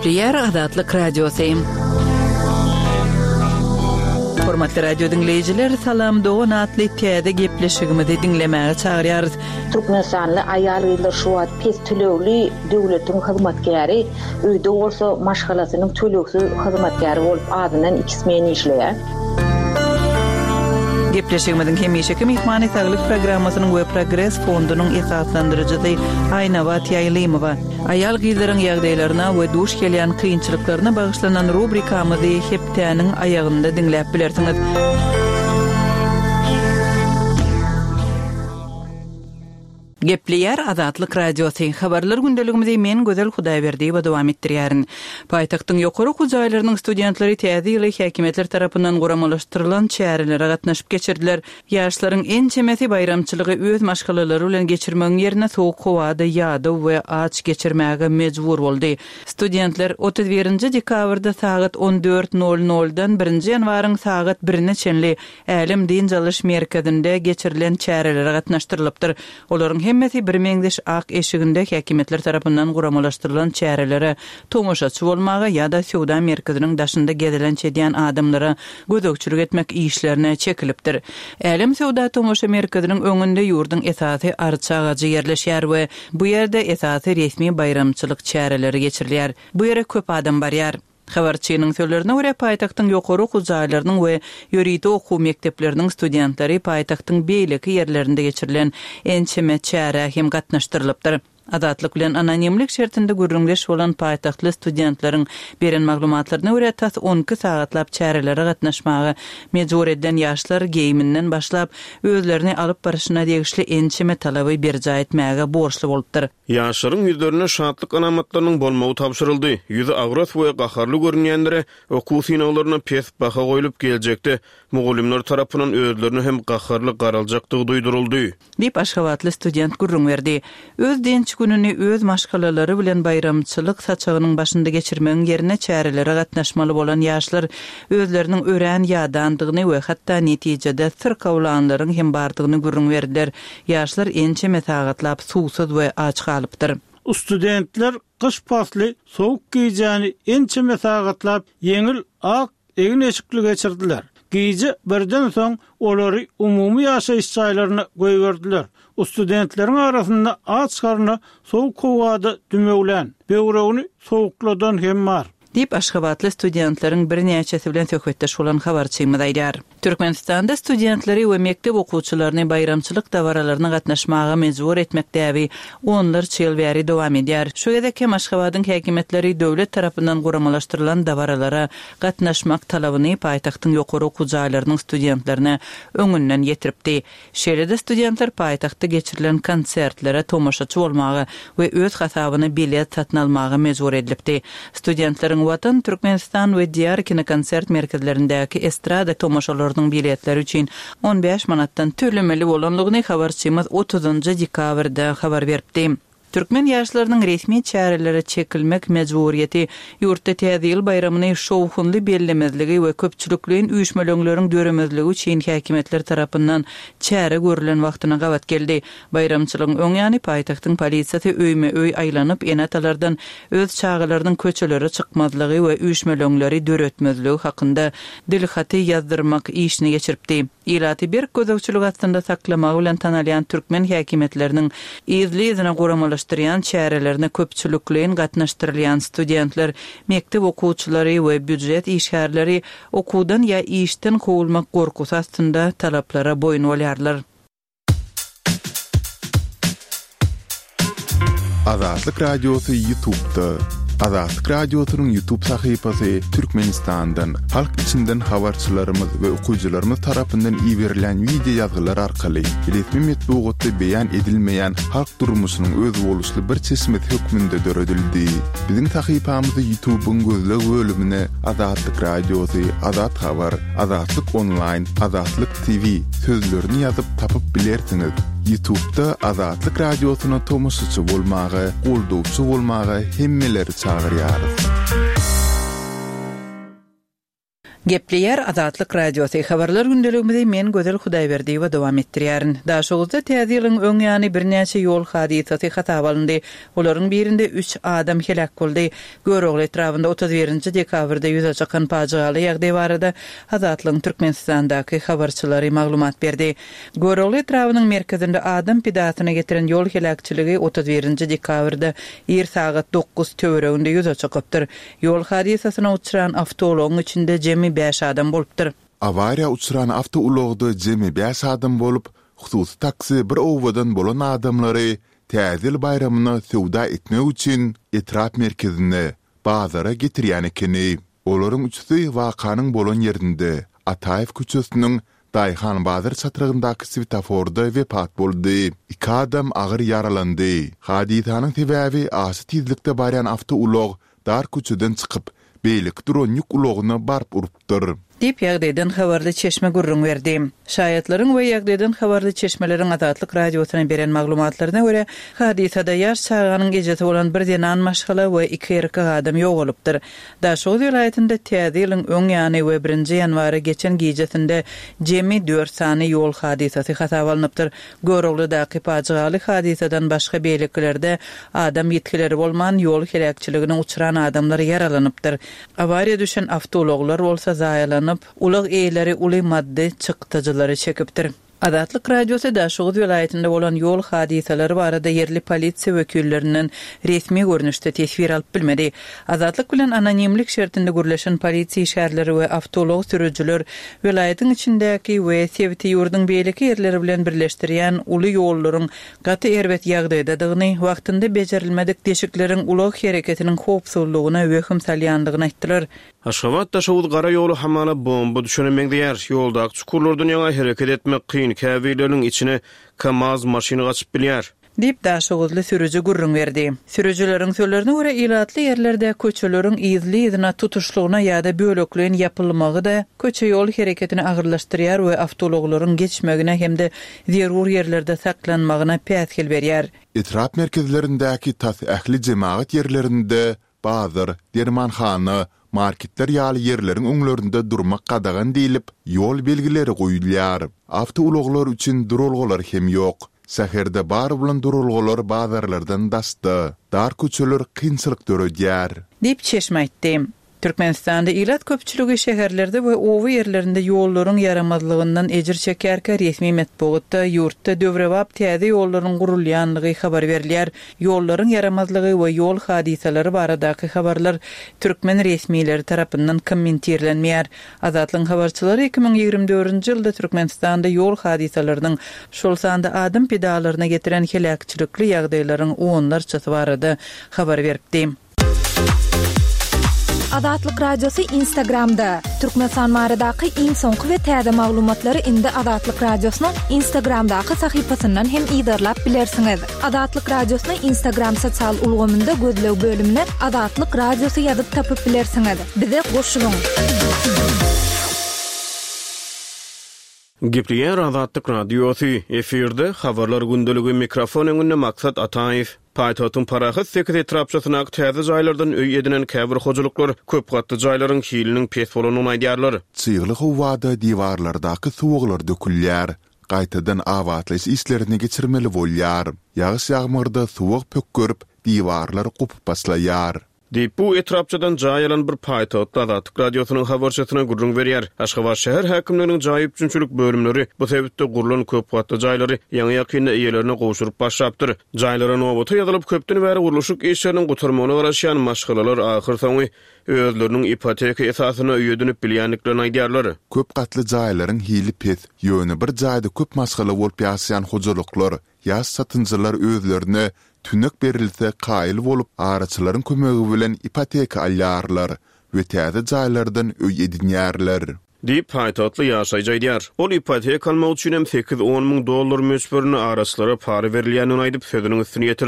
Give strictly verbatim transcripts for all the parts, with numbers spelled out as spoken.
Gepleyer Azatlyk Radiosu. Hormatly radio dinleyijiler, salam doğan atly täze gepleşigimizi dinlemäge çagyrýarys. Türkmenistanly aýal gyzlar şu wagt pes tölegli döwletiň hyzmatkäri, öýde bolsa maşgalasynyň töleksiz hyzmatkäri bolup adynan iki ismeni işleýär. Gepleşigimizin hemişeki mehmany saglyk programmasynyň we Progress fondunyň esaslandyrjysy Aýnawa Taýlymowa. Aýal gyzlaryň ýagdaýlaryna we duş gelýän kynçylyklaryna bagyşlanan rubrikamyzy heptäniň aýagynda dinläp bilersiňiz. Gepleyer Azatlyk Radiosu. Habarlar gündeligimizi men Gözel Hudaýberdi we dowam etdirýärin. Paýtagtyň ýokary hujaýlarynyň studentlary täze ýyly häkimetler tarapyndan guramalaşdyrylan çäreleri gatnaşyp geçirdiler. Ýaşlaryň en çemesi bayramçylygy öz maşgalalary bilen geçirmegiň ýerine sowuk howada ýady we aç geçirmäge mejbur boldy. Studentler otuz birinji dekabrda saat on dört nol noldan birinji ýanwaryň saat birine çenli Älim din jalyş merkezinde geçirilen çäreleri gatnaşdyrylypdyr. Olaryň hemmesi bir meňdeş ak eşiginde häkimetler tarapyndan guramalaşdyrylan çärelere tomoşaçy bolmagy ýa-da Söwda merkeziniň daşynda gedilen çedýän adamlara gözökçülük etmek işlerine çekilipdir. Älim Söwda tomoşa merkeziniň öňünde ýurdun esasy arça agacy ýerleşýär we bu ýerde esasy resmi bayramçylyk çäreleri geçirilýär. Bu ýere köp adam barýar. Habarçynyň sözlerine görä paýtagtyň ýokary hujaýlarynyň we ýöridi okuw mekdepleriniň studentlary paýtagtyň beýleki ýerlerinde geçirilen ençeme çäre hem gatnaşdyrylypdyr. Azatlyk bilen anonimlik şertinde gürrüňleş bolan paýtaktly studentlaryň beren maglumatlaryna görä tas on iki sagatlap çärelere gatnaşmagy mejbur edilen ýaşlar geýiminden başlap özlerini alyp barışyna degişli ençeme talaby berja etmäge borçly bolupdyr. Ýaşlaryň ýüzlerine şatlyk alamatlarynyň bolmagy tapşyryldy. Ýüzi agrat we gaharly görünýänlere okuw synawlaryna pes baha goýulyp geljekde mugallimler tarapyndan özlerini hem gaharly garaljakdygy duýduruldy. Dip Aşgabatly student gurrun berdi. Öz denç gününi öz maşgalalary bilen bayramçylyk saçagynyň başynda geçirmegiň ýerine çäreleri gatnaşmaly bolan ýaşlar özleriniň ören ýadandygyny we hatda netijede sirkawlanlaryň hem bardygyny gurrun berdiler. Ýaşlar ençeme sagatlap suwsuz we aç kalypdyr. Studentler kış pasly sowuk giýjäni ençeme sagatlap ýeňil ak egin eşikli geçirdiler. Giýji birden soň olary umumy ýaşaýyş çaýlaryna goýberdiler. Studentleriň arasynda aç karny sowuk howada dümeglen, böwregini sowukladan hem bar. Dip Aşgabatly studentlaryň bir näçesi bilen söhbetdeş bolan habarçymyz aýdar. Türkmenistanda studentleri we mektep okuwçylaryny bayramçylyk dawaralaryna gatnaşmaga mejbur etmekdäbi onlarça ýyl bäri dowam edýär. Şu gedeki Aşgabatyň häkimetleri döwlet tarapyndan guramalaşdyrylan dawaralara gatnaşmak talabyny paýtagtyň ýokary okuwçylarynyň studentlerine öňünden ýetiripdi. Şeýle studentler paýtagtda geçirilen konsertlere tomoşaçy bolmagy we öz hasabyny bilet satyn almagy mejbur edilipdi. Studentlaryň Watan Türkmenistan we diýär kinokonsert merkezlerindäki estrada tomoşalarynyň biletleri üçin on beş manatdan tölemeli bolanlygyny habarçymyz otuzunji dekabrda habar beripdi. Türkmen ýaşlarynyň resmi çärelere çekilmek mejburiýeti ýurtda täze ýyl bayramyny şowhunly bellemezligi we köpçülikliň üýşmelöňleriň döremezligi üçin häkimetler tarapyndan çäre görülen wagtyna gabat geldi. Bayramçylygyň öň ýany paýtagtyň polisiýasy öýme-öý aýlanyp enatalardan öz çağalarynyň köçelere çykmazlygy we üýşmelöňleri döretmezligi hakynda dilhaty ýazdyrmak işini geçiripdi. Ýylaty bir gözökçülük astynda saklamagy bilen tanalýan türkmen häkimetleriniň izli-izine guramalaşdyrýan çärelerini köpçülikliň gatnaşdyrylýan studentler, mektep okuwçylary we büdjet işgärleri okuwdan ýa işden kowulmak gorkusy astynda talaplara boyun bolýarlar. Azatlyk Radiosu YouTube'da. Azatlyk Radiosynyň YouTube sahypasy Türkmenistandan, halk içinden habarçylarymyz we okuwçylarymyz tarapyndan iýerilen video ýazgylar arkaly resmi metbuatda beýan edilmeýän halk durmuşynyň öz boluşly bir çeşmet hökmünde döredildi. Biziň sahypamyzy YouTube'un gözle bölümine Azatlyk Radiosy, Azat Habar, Azatlyk Online, Azatlyk T V sözlerini ýazyp tapyp bilersiňiz. YouTube'da Azatlyk Radiosyna tomoşaçy bolmagy, goldowçy bolmagy hemmeleri çagyrýar. Gepleyer Azatlyk Radiosu habarlar gündeligimizde men Gözel Hudaýberdi we dowam etdirýärin. Daşuguzda täze ýylyň öň ýany birnäçe ýol hadisasy hata bolundy. Olaryň birinde üç adam helak boldy. Görogly etrafynda otuz birinji dekabrda ýüze çykan paçaly ýagdaý barada Azatlyň Türkmenistandaky habarçylary maglumat berdi. Görogly etrafynyň merkezinde adam pidatyna getiren ýol helakçyligi otuz birinji dekabrda er sagat dokuz töwereginde ýüze çykypdyr. Ýol hadisasyna uçuran awtologyň içinde jemi beş adam bolupdyr. Avariya uçuran awtologda jemi beş adam bolup, hususy taksi bir owadan bolan adamlary täzil bayramyny sowda etmek üçin etrap merkezine bazara getirýän ekeni. Olaryň üçüsi wakanyň bolan ýerinde Ataýew köçesiniň Daýhan bazar çatyrygyndaky svetoforda wepat boldy. İki adam agyr yaralandy. Hadisanyň sebäbi asy tizlikde barýan awtolog dar köçeden çykyp beýlik duran ýük ulogyna barp urupdyr. Dip ýagdaýdan habarly çeşme gurrun berdi. Şaýatlaryň we ýagdaýdan habarly çeşmeleriň Azatlyk Radiosyna beren maglumatlaryna görä, hadisada ýaş çağanyň gejeti bolan bir denan maşgala we iki erkek adam ýogalypdyr. Daşow vilayatynda täze ýylyň öň ýany we birinji ýanwary geçen gejetinde jemi dört sany ýol hadisasy hata bolupdyr. Göroglydaky paçaly hadisadan başga beýliklerde adam ýetkileri bolman ýol helakçylygyna uçuran adamlar yaralanypdyr. Awariýa düşen awtologlar bolsa zaýalan ulyg eýleri uly madde çykdyjylary çekipdir. Azatlyk Radiosu Daşuguz vilayatynda bolan ýol hadisalary barada yerli polisiýa wekillerinden resmi görnüşde tesbir alyp bilmedi. Azatlyk bilen anonimlik şertinde gürleşen polisiýa şäherleri we awtolog sürüjüler vilayatyň içindäki we Sevti ýurduň beýleki ýerleri bilen birleşdirýän uly ýollaryň gaty erbet ýagdaýdadygyny wagtynda bejerilmedik deşikleriň ulyg hereketiniň howpsuzlygyna wehim salýandygyny aýtdylar. Aşgabat Daşuguz gara ýolu hamala bomba düşürmekdäýär. Ýoldaky çukurlardan ýa hereket etmek kyn käwileriň içine Kamaz maşyny gaçyp bilýär. Dip Daşuguzly sürüjü gurrun berdi. Sürüjüleriň sözlerine görä ilatly ýerlerde köçeleriň izli izine tutuşlugyna ýa-da bölekliň ýapylmagy da köçe ýol hereketini agyrlaşdyrýar we awtologlaryň geçmegine hemde zerur ýerlerde saklanmagyna päsgel berýär. Etrap merkezlerindäki tas ähli jemaat ýerlerinde bazar, dermanhana, marketler ýaly ýerleriň öňlerinde durmak gadagan diýilip, ýol belgileri goýulýar. Awtologlar üçin durulgalar hem ýok. Säherde bar bilen durulgalar bazarlardan dasty. Dar köçeler kynçylyk görýär. Dip çeşme aýtdy. Türkmenistanda ilat köpçüligi şäherlerde we owy ýerlerinde ýollaryň yaramazlygyndan ejir çekerkä resmi matbuatda ýurtda döwrebap täze ýollaryň gurulýanlygy habar berilýär. Ýollaryň yaramazlygy we ýol hadisalary baradaky habarlar türkmen resmiýetleri tarapyndan kommentirlenmeýär. Azatlyň habarçylary iki ming ýigirme dördünji ýylda Türkmenistanda ýol hadisalarynyň şol sanda adam pedalaryna getiren helakçylykly ýagdaýlaryň onlarçasy barada habar beripdi. Azatlyk Radiosu Instagramda. Türkmenistan maradaky iň soňky we täze maglumatlary indi Azatlyk Radiosynyň Instagramdaky sahypasyndan hem ýydarlap bilersiňiz. Azatlyk Radiosynyň Instagram sosial ulgamynda gözlew bölümine Azatlyk Radiosu ýazyp tapyp bilersiňiz. Bize goşulyň. Gepleyer Azatlyk Radiosu efirde habarlar gündeligi mikrofon öňünde Maksat Ataýew. Paýtatyn parahat sekret etrapçasyna täze jaýlardan öý edinen käbir hojuluklar köp gatly jaýlaryň hiliniň pes bolanyny aýdýarlar. Çygyly howada diwarlardaky suwaglar dökülýär. Gaýtadan awatlaş islerini geçirmeli bolýar. Ýagyş ýagmyrda suwag pökkörüp diwarlar gupup baslaýar. Dip bu etrapçadan jaýalan bir paýtatda Azatlyk Radiosynyň habarçysyna gurrun berýär. Aşgabat şäher häkimleriniň jaýyp üçünçilik bölümleri bu sebäpde gurulan köp gatly jaýlary ýa-ni ýakynda eýelerine gowşuryp başlapdyr. Jaýlara nobaty ýazylyp köpden bäri guruluşyk işleriniň gutarmagyna garaşýan maşgalalar ahyr soňy özleriniň ipoteka esasyna öýedinip bilýänliklerini aýdýarlar. Köp gatly jaýlaryň hili pes, ýöne bir jaýda köp maşgala bolup ýaşaýan hojuluklar, ýaş satynjylar özlerine tünök berilse qaýyl bolup araçylaryň kömegi bilen ipoteka alýarlar we täze jaýlardan öý edinýärler. Dip paýtatly ýaşaý jaýdýar. Ol ipoteka almak üçin hem sekiz on ming dollar möçberini araçlara para berilýänini aýdyp sözüniň üstüne ýetirdi.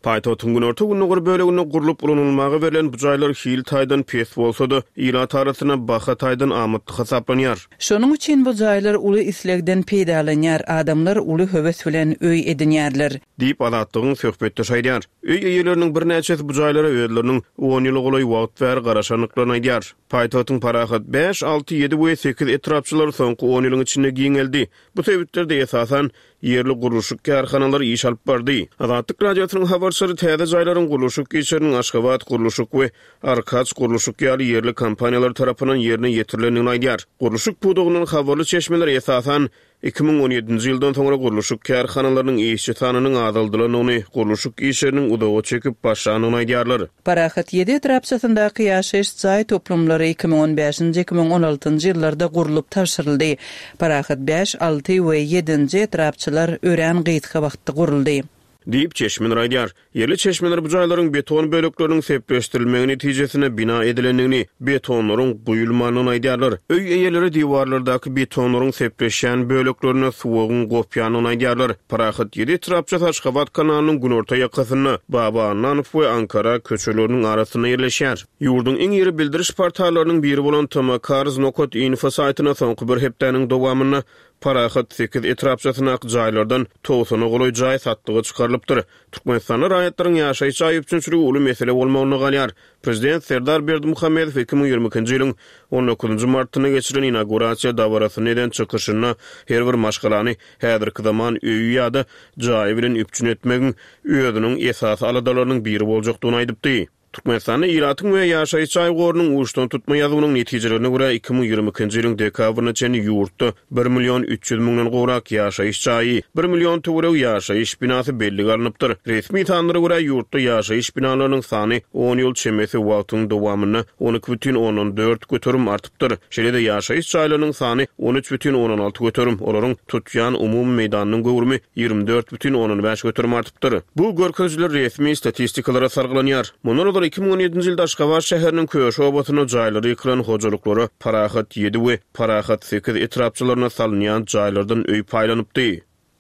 Paýtotun günorta günüňi bölegine gurulup ulanylmagy berilen bu jaýlar hil taýdan pes bolsa-da, ýyla tarasyna baha taýdan amatly hesaplanýar. Şonuň üçin bu jaýlar uly islegden peýdalanýar, adamlar uly höwes bilen öý edinýärler. Diýip adatlygyň söhbetde şaýdýar. Öý eýeleriniň bir näçesi bu jaýlara öýleriniň on ýyl goly wagt bäri garaşanyklaryny aýdýar. Paýtotun parahat beş, alty, ýedi we sekiz etrapçylar soňky on ýylyň içinde giňeldi. Bu sebäplerden esasan yerli guruluşuk karhanalar iş alıp bardy. Adatlyk radiosynyň habarçylary täze jaýlaryň guruluşuk geçeriniň Aşgabat guruluşuk we Arkaç guruluşuk ýaly yerli kompaniýalar tarapyndan ýerine ýetirilenini aýdýar. Guruluşuk pudugynyň habarly çeşmeleri esasan iki bin on ýedinji ýyldan soňra guruluşuk karhanalarynyň işçi sanynyň azaldylyny, guruluşuk işleriniň udawy çekip başlanyny aýdýarlar. Parahat ýedi etrapçysyndaky ýaşaýyş jaý toplumlary iki bin on beşinji iki bin on altynjy ýyllarda gurulup tapşyryldy. Parahat beş, alty we ýedinji etrapçylar ören gyýtga wagtda guruldy. Diýip çeşmen raýdýar. Yerli çeşmeler bu jaýlaryň beton bölekleriniň sepleşdirilmegi netijesinde bina edilenini, betonlaryň guýulmanyny aýdýarlar. Öý eýeleri diwarlardaky betonlaryň sepleşen böleklerine suwugyň gopýanyny aýdýarlar. Parahat ýedi etrapçy Aşgabat kanalynyň günorta ýakasyna, Baba Ananov we Ankara köçeleriniň arasyna ýerleşýär. Ýurduň iň ýeri bildiriş portallarynyň biri bolan Tomakars nokta info saýtyna soňky bir hepdeniň dowamyna Parahat sekiz etrapçysyna jaýlardan togsana goly jaý satdygy çykarylypdyr. Türkmenistan raýatlaryň ýaşaýyş jaý üçin uly mesele bolmagyny galýar. Prezident Serdar Berdimuhammedow iki bin ýygrimi ikinji ýylyň on dokuzunjy martyna geçirilen inaugurasiýa dawarasyny eden çykyşyna her bir maşgalany häzirki zaman öýü ýa-da jaý bilen üpçün etmegiň özüniň esas aladalarynyň biri boljakdygyny aýdypdy. Türkmenistan'da iratyň we ýaşaýyş jaýgorynyň uçdan tutma ýazynyň netijelerine görä iki bin ýygrimi ikinji ýylyň dekabryna çenli ýurtda bir million üç ýüz miňden gowrak ýaşaýyş jaýy, bir million töwereg ýaşaýyş binasy belli garanypdyr. Resmi tanlyra görä ýurtda ýaşaýyş binalarynyň sany on ýyl çemesi wagtyň dowamyna on iki бүтүн onuň dört götürüm artypdyr. Şeýle-de ýaşaýyş jaýlarynyň sany on üç бүтүn onuň alty götürüm, olaryň tutýan umumy meýdanynyň gowrumy ýygrimi dört бүтүn onuň beş götürüm artypdyr. Bu görkezler resmi statistikalara sarglanýar. Mundan iki bin on ýedinji ýylda Aşgabat şäheriniň köşe obatyna jaýlary ýykylan hojalyklary Parahat ýedi we Parahat sekiz etrapçylaryna salynýan jaýlardan öý paýlanypdy.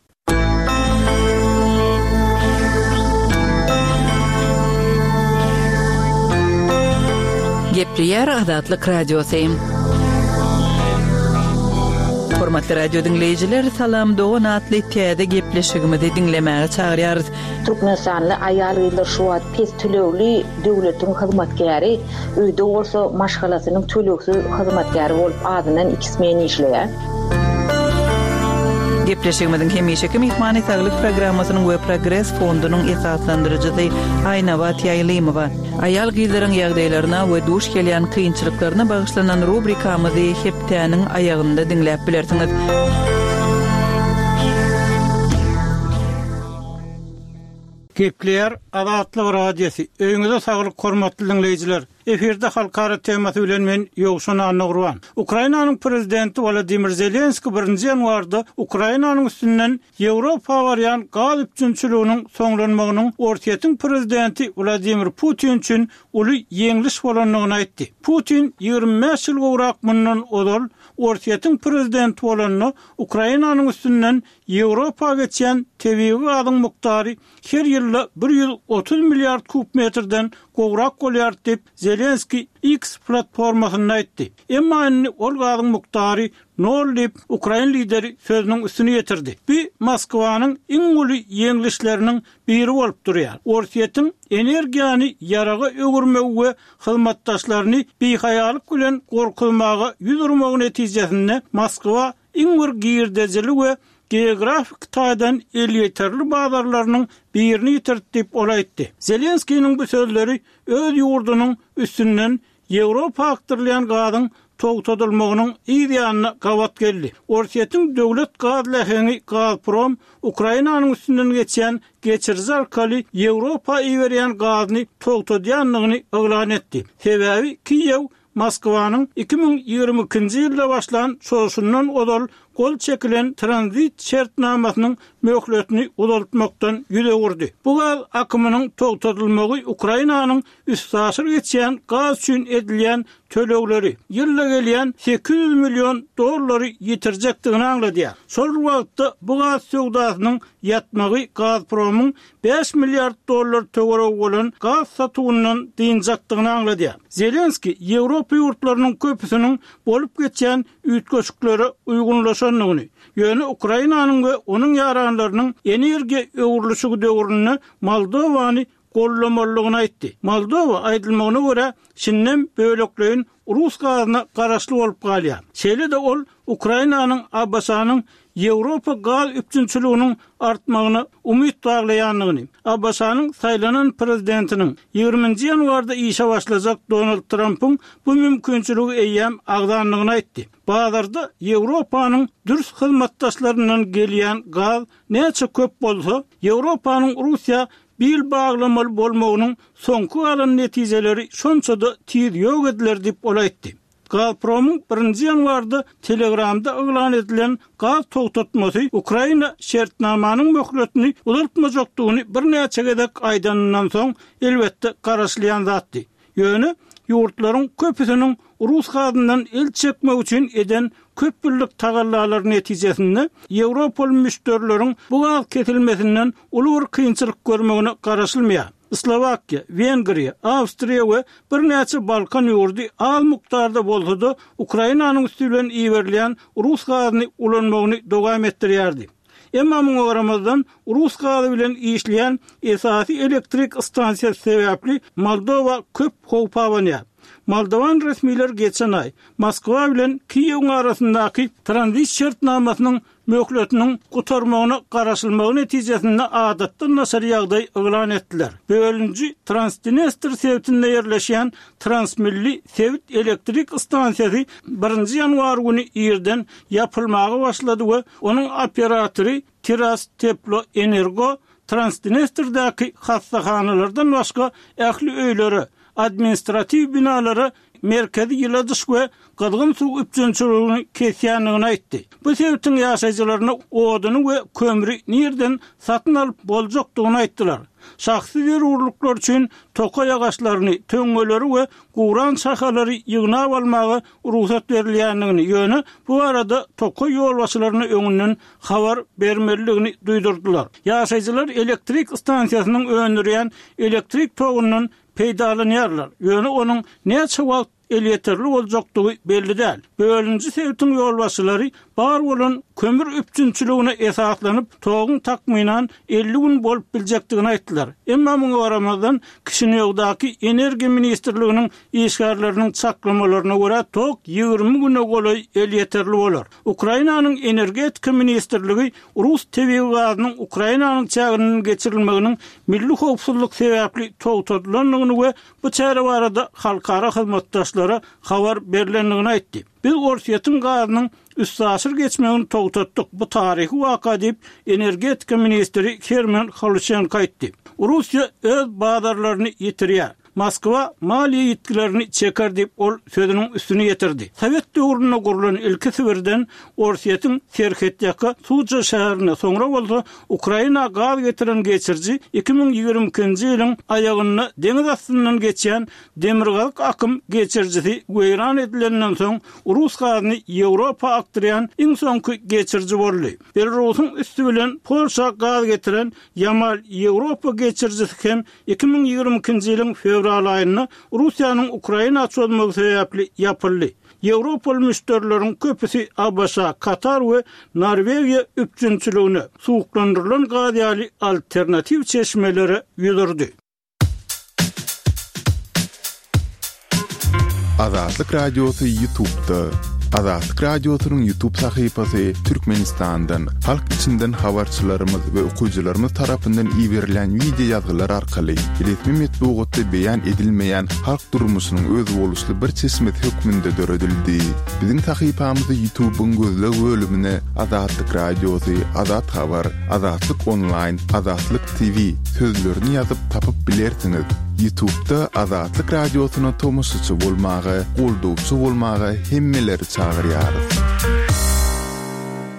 Gepleýär Adatlyk radiosu. Hormatly radio dinleyijiler, salam dogan atly täze gepleşigimizi dinlemäge çagyrýarys. Türkmenistanly aýal ýyllar şu wagt pes tölegli döwletiň hyzmatkäri, öýde bolsa maşgalasynyň töleksiz hyzmatkäri bolup adynan iki men işleýär. Gepleşigimiziň hemişeki mehmany saglyk programmasynyň we Progress fondunyň esaslandyrjysy Aýnawat Ýaýlymowa. Aýal gyzlaryň ýagdaýlaryna we duş gelýän kynçylyklaryna bagyşlanan rubrikamyzy hepdeniň aýagynda dinläp bilersiňiz. Gepleýär Adatlyk radiosu. Öňüňizde saglyk hormatly dinleyijiler. Eferde halkara temasy bilen men Ýogşan Anagurwan. Ukrainanyň prezidenti Volodymyr Zelenski birinji ýanwarda Ukrainanyň üstünden Ýewropa barýan gaz üçinçiliginiň soňlanmagynyň Ortiýetiň prezidenti Vladimir Putin üçin uly ýeňliş bolanlygyny aýtdy. Putin ýygrimi beş ýyl gowrak mundan odal Ortiýetiň prezidenti bolanyny Ukrainanyň üstünden Ýewropa geçen tebii gazyň muktary her ýylda bir ýüz otuz milliard kub metrden gowrak bolýar diýip Zelenski X platformasyna aýtdy. Emma ol gazyň muktary nol diýip Ukraina lideri sözüniň üstüne ýetirdi. Bu Moskwanyň iň uly ýeňlişleriniň biri bolup durýar. Ortiýetiň energiýany yaraga öwürmegi we hyzmatdaşlaryny behaýalyk bilen gorkulmagy ýüzürmegi netijesinde Moskwa iň bir girdejeli we geografik taýdan elýeterli bazarlarynyň birini ýitirdi olaýtdy. Zelenskiň bu sözleri öz ýurdunyň üstünden Ýewropa akdyrlayan gazyň togtadylmagynyň ideýanyna gawat geldi. Ortiýetiň döwlet gaz lehini Gazprom Ukrainanyň üstünden geçen geçirji arkaly Ýewropa iýerýän gazyny togtadýanlygyny oglan etdi. Sebäbi Kiýew Moskwanyň iki bin ýygrimi ikinji ýylda başlan şoşundan odal kol çekilen transit şertnamasynyň möhletini uzaltmakdan ýüze gurdy. Bu gaz akymynyň togtatylmagy Ukrainanyň üst aşyr geçýän gaz üçin edilýän tölegleri ýylla gelýän sekiz yüz milyon dollary ýitirjekdigini aňlady. Şol wagtda bu gaz söwdasynyň ýatmagy Gazpromyň beş milyard dollar töwereg bolan gaz satywyndan diýinjakdygyny aňlady. Zelenski Ýewropa ýurtlarynyň köpüsiniň bolup geçýän üýtgeçikleri uygunlaşanlygyny, ýöne Ukrainanyň we onuň ýaranlarynyň energiýa öwrülüşi döwrüne Moldowany gollamalygyny aýtdy. Moldowa aýdylmagyna görä şinnem bölekleýin Rus gazyna garaşly bolup galýar. Şeýle de ol Ukrainanyň Abbasanyň Ýewropa gaz üçinçiliginiň artmagyna umyt baglaýanlygyny, Abbasanyň saýlanan prezidentiniň ýygrüminji ýanwarda işe başlajak Donald Trump'yň bu mümkinçiligi eýýäm agdanlygyny aýtdy. Bazarda Ýewropanyň dürüst hyzmatdaşlaryndan gelýän gaz näçe köp bolsa, Ýewropanyň Russiýa bil bağlamaly bolmagynyň soňky alan netijeleri şonçada tiýiz ýok ediler diýip olaýtdy. Gazpromyň birinji ýanwarda Telegramda elan edilen gaz togtatmasy Ukraina şertnamanyň möhletini uzaltmajakdygyny bir näçe gedek aýdanyndan soň elbetde garaşlaýan zatdy. Ýöne ýurtlaryň köpüsiniň Rus gazyndan el çekmek üçin eden köp birlik tagallalary netijesinde Ýewropal müşterilerin bu gaz kesilmesinden uly bir kynçylyk görmegine garaşylmaýar. Slovakiya, Vengriya, Awstriya we bir näçe Balkan ýurdy al mukdarda bolsa-da Ukrainanyň üstünden iýerilýän Rus gazyny ulanmagyny dowam etdirýärdi. Emma muňa garamazdan Rus gazy bilen işleýän esasy elektrik stansiýasy sebäpli Moldowa köp howp awanýar. Moldovan resmiler geçen ay Moskva bilen Kiýew arasyndaky transit şertnamasynyň möhletiniň gutarmagyna garaşylmagy netijesinde adatdan nasar ýagdaý elan etdiler. Bölünji Transdnestr sewtinde ýerleşýän Transmilli sewit elektrik stansiýasy birinji ýanwar güni ýerden ýapylmagy başlady we onuň operatory Tiras Teplo Energo Transdnestrdaky hassahanalardan başga ähli öýleri, administrativ binalara merkezi ýyladyş we gadgyn suw üçinçiligini kesýänligini aýtdy. Bu sebäpden ýaşaýjylaryna oduny we kömüri nerden satyn alyp boljakdygyny aýtdylar. Şahsy zerurluklar üçin toka ýagaçlaryny, töňgeleri we guran şahalary ýygnap almagy ruhsat berilýänligini, ýöne bu arada toka ýolbaşçylaryny öňünden habar bermeligini duýdurdylar. Ýaşaýjylar elektrik stansiýasynyň öňürýän elektrik togundan peýdalanýarlar. Ýöne onuň näçe wagt el yeterli boljakdygy belli däl. Bölünji sewtin ýolbaşçylary bar bolan kömür üçinçiligine esaslanyp togyň takmynan elli gün bolup biljekdigini aýtdylar. Emma muňa garamazdan Kişinewdaky Energiýa ministrliginiň işgärlerini çaklamalaryna görä tok ýygrimi güne golay el yeterli bolar. Ukrainanyň energetika ministrligi Rus tebigy gazynyň Ukrainanyň çäginiň geçirilmeginiň milli howpsuzlyk sebäpli togtatylanyny we bu çäre barada halkara hyzmatdaşlara habar berilenligini aýtdy. Biz Orsiýatyň gazynyň üst aşyr geçmegini togtatdyk. Bu taryhy waka diýip energetika ministri Kermen Halychenko aýtdy. Russiýa öz bazarlaryny ýitirýär. Moskva maliýe ýetkilerini çeker diýip ol sözüniň üstüne ýetirdi. Sowet döwründe gurulan ilki sibirden Orsiýatyň Serhetýaka Suja şäherine soňra bolsa Ukraina gaz getiren geçirji iki bin ýygrimi ikinji ýylyň aýagyny deňiz astyndan geçýän demirgaz akym geçirjisi weýran edilenden soň Rus gazyny Ýewropa akdyrýan iň soňky geçirji boldy. Belarusyň üstü bilen Polşa gaz getiren Yamal Ýewropa geçirjisi hem iki bin ýygrimi ikinji ýylyň fevral aýynda Russiýanyň Ukraina çözmegi sebäpli ýapyldy. Ýewropal müşterilerin köpüsi Abasa, Katar we Norwegiýa üçinçiligine suwuklandyrylan gaz ýaly alternativ çeşmeleri ýüzürdi. Azatlyk Radiosu YouTube'da. Azatlyk Radiosunyň YouTube sahypasy Türkmenistandan, halk içinden habarçylarymyz we okuwçylarymyz tarapyndan iýerilen video ýazgylar arkaly resmi metbuatda beýan edilmeýän halk durmuşynyň öz boluşly bir çeşmet hökmünde döredildi. Biziň sahypamyzy YouTube'un gözleg bölümine Azatlyk Radiosu, Azat Habar, Azatlyk Online, Azatlyk T V sözlerini ýazyp tapyp bilersiňiz. YouTube'da Azatlyk Radiosuny tomoşaçy bolmagy, goldowçy bolmagy hemmeleri çagyrýar.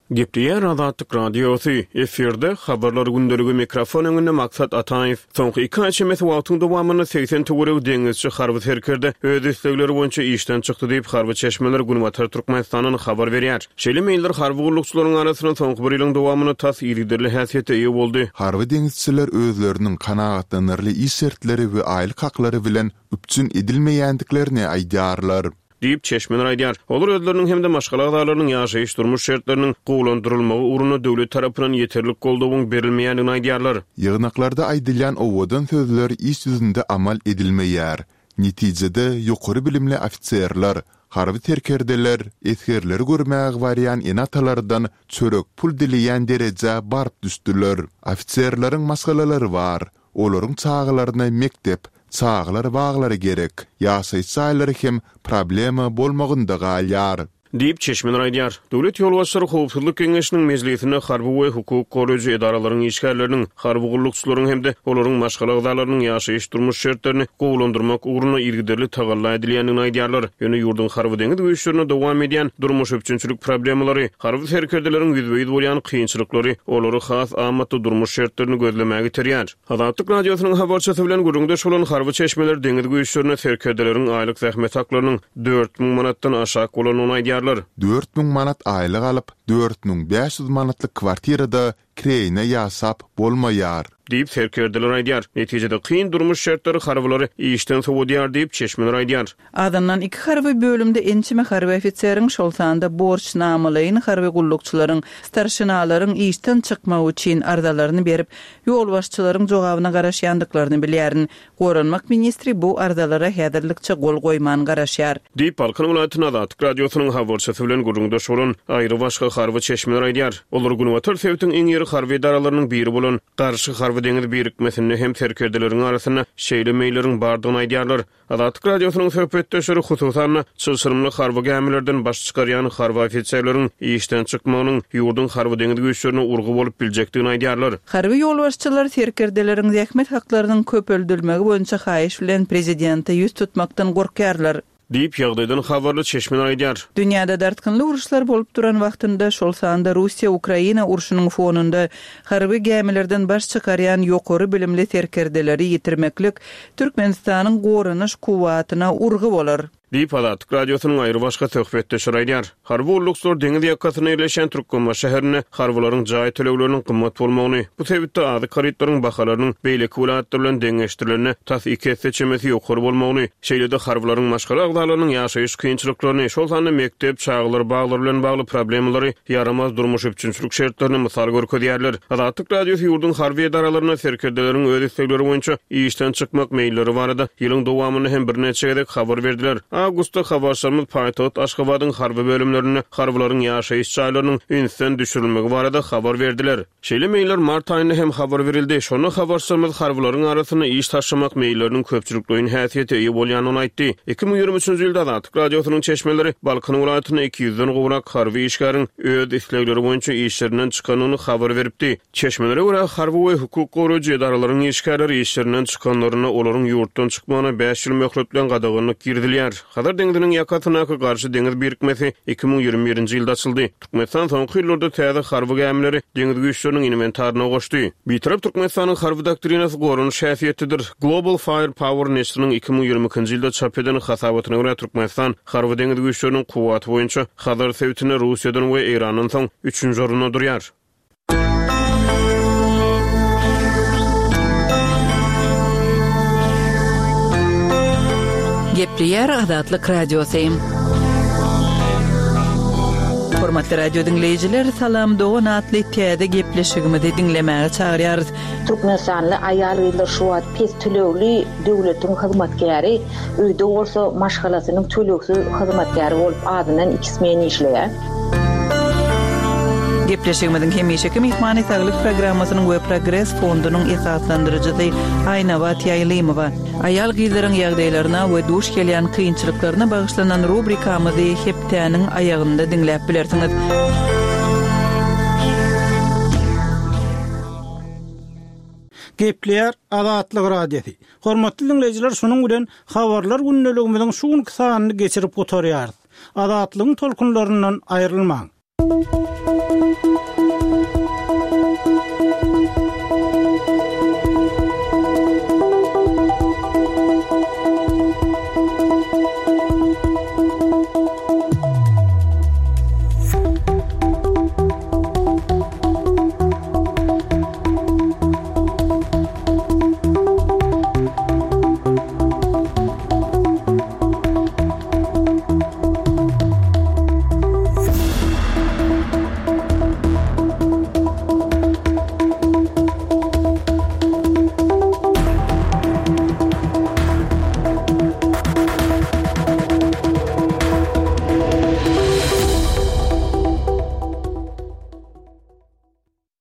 Gepleýär Azatlyk Radiosu eferde habarlar gündəligi mikrofon öňünde maksat Ataýew. Soňky iki aýçymys wagtyň dowamyny seksen töwereg deňizçi Harby Terkerде öz islegleri boýunça işden çykdy diýip Harby Çeşmeler Gunumatar Türkmenistanyň habar berýär. Şeýle meýildir Harby gurulukçylaryň arasyna soňky bir ýylyň dowamyny tas ýerlikderli häsiýete ýa boldy. Harby deňizçiler özleriniň kanagatlanarly iş şertleri we aýlyk haklary bilen üpçün edilmeýändiklerini aýdýarlar. Diýip Çeşmeler aýdýar. Olar özleriniň hem de başga agdalarynyň ýaşaýyş durmuş şertleriniň gowlandyrylmagy uruny döwlet tarapyndan ýeterlik goldawyň berilmeýändigini aýdýarlar. Ýygnaklarda aýdylýan owadan sözler iş ýüzünde amal edilmeýär. Netijede ýokary bilimli ofitserler, Harby Terkerdeler, etgerleri görmäge barýan enatalardan çörek pul dileýän derejä baryp düşdüler. Ofitserleriň masgalalary bar. Olaryň çağlaryna mektep, çağlar bağlary gerek. Ýaşaýyş saýlary hem problema bolmagynda galýar. Diýip Çeşmeler aýdýar. Döwlet ýolbaşçylary howpsuzlyk keňeşiniň mezgilinde harby we hukuk goraýjy edaralaryň işgärleriniň, harby gurulukçylaryň hem de olaryň başga agdalarynyň ýaşaýyş durmuş şertlerini gowlandyrmak ugruna ýergiderli tagalla edilýändigini aýdýarlar. Ýöne ýurdun harby deňiz güýçlerine dowam edýän durmuş öpçünçilik problemalary, harby terkerdeleriň ýüzbeýid bolýan kynçylyklary, olary has amatly durmuş şertlerini gözlemäge terýär. Azatlyk radiosynyň habarçysy bilen gurulňda bolan Harby Çeşmeler deňiz güýçlerine terkerdeleriň aýlyk zähmet haklarynyň dört miň manatdan aşağı bolanyny aýdýar. dört miň manat aýlyk alyp dört miň beş ýüz manatlyk kwartirada kireyne ýasap bolmaýar. Diýip terkerdeler aýdýar. Netijede kyn durmuş şertleri harwlary işden sowudýar diýip Çeşmeler aýdýar. Adamdan iki harby bölümde ençime harby ofitseriň şol sanda borçnamalaryny harby gullukçylaryň, starşynalaryň işden çykmagy üçin ardalaryny berip, ýolbaşçylaryň jogabyna garaşýandyklaryny bilýärin. Goranmak ministri bu ardalara häzirlikçe gol goýman garaşýar. Diýip Balkan welaýatynyň Azatlyk radiosynyň habarçysy bilen gurulňda şolan aýry başga harby Çeşmeler aýdýar. Olar Gunumatar Sewitiň iň ýeri harby edaralarynyň biri bolan garşy harby deňiz birikmesinde hem terkerdeleriň arasyna şeýle meýillerin bardygyny aýdýarlar. Azatlyk radiosynyň söhbetdeşleri hususan çylşyrymly harby gämilerden baş çykarýan harby ofitserleriň işden çykmagynyň ýurdun harby deňiz güýçlerine urgu bolup biljekdigini aýdýarlar. Harby ýolbaşçylar terkerdeleriň zähmet haklarynyň köpöldürmegi boýunça haýyş bilen prezidente ýüz tutmakdan gorkýarlar. Diýip ýagdaýdan habarly Çeşmeler aýdýar. Dünýäde dartgynly uruşlar bolup duran wagtynda şol sanda Russiýa Ukraina uruşunyň fonunda harby gämilerden baş çykarýan ýokary bilimli terkerdeleri ýitirmeklik Türkmenistanyň goranyş kuwatyna urgy bolar. Diýip Azatlyk radiosynyň aýry başga söhbetdeşleri aýdýar. Harby gurulukçylar deňiz ýakasyna ýerleşen Türkmenistan şäherine harbylaryň jaý tölegleriniň gymmat bolmagyny, bu sebäpde ady karytlaryň bahalarynyň beýleki welaýatlar bilen deňeşdirilenine tas iki seçemesi ýokary bolmagyny, şeýle-de harbylaryň başga agdalarynyň ýaşaýyş kynçylyklaryny, şol sanda mektep, çağlar, baglar bilen bagly problemlary, yaramaz durmuş öpçünçilik şertlerini mysal görkezýärler. Azatlyk radiosy ýurdun harby edaralaryna terkerdeleriň öz islegleri boýunça işden çykmak meýilleri barada ýylyň dowamyny hem bir neçe gezek habar berdiler. Augusta habarşarmyz Paýtagat Aşgabatyň harby bölümlerine harbylaryň ýaşaýyş çaýlarynyň ünsden düşürilmegi barada habar berdiler. Şeýle meýiller mart aýynda hem habar berildi. Şonu habarşarmyz harbylaryň arasyna iş taşymak meýilleriniň köpçülikliğiniň häsiýeti ýa bolýanyny aýtdy. iki miň ýigrimüçinji ýylda Azatlyk radiosynyň Çeşmeleri Balkan welaýatyna iki ýüzden gowrak harby işgäriň öz islegleri boýunça işlerinden çykanyny habar beripdi. Çeşmelere görä harby we hukuk goraýjy edaralaryň işgärleri işlerinden çykanylaryna olaryň ýurtdan çykmagyna beş ýyl möhlet bilen gadaganyk girdilýär. Hadar deňiziniň ýakasyna garşy deňiz birikmesi iki miň ýigirme birinji ýylda açyldy. Türkmenistan soňky ýyllarda täze harby gämileri deňiz güýçleriniň inventaryna goşdy. Bitirip Türkmenistanyň harby doktrinasy goranyş häsiýetidir. Global Firepower neşriniň iki miň ýigirme ikinji ýylda çap eden hasabatyna görä Türkmenistan harby deňiz güýçleriniň kuwaty boýunça Hadar Sewitine Russiýadan we Iranyň soň üçünji orunda durýar. Gepleýär Azatlyk radiosu. Hormatly radio dinleyijiler, salam dogan atly täze gepleşigimizi dinlemäge çagyrýarys. Türkmenistanly aýal ýyllar şu wagt pes tölegli döwletiň hyzmatkäri, öýde bolsa maşgalasynyň töleksiz hyzmatkäri bolup adynan ikismen işleýär. Gepleşigimiziň hemişeki mehmany saglyk programmasynyň we Progress fondunyň esaslandyrjysy Aýnawat Ýaýlymowa. Aýal gyzlaryň ýagdaýlaryna we duş gelýän kynçylyklaryna bagyşlanan rubrikamyzy heptäniň aýagynda dinläp bilersiňiz. Gepleýär Azatlyk radiosu. Hormatly dinleyijiler, şonuň bilen habarlar gündeligimiziň şu sanyny geçirip oturýar. Azatlygyň tolkunlaryndan aýrylmaň. Thank you.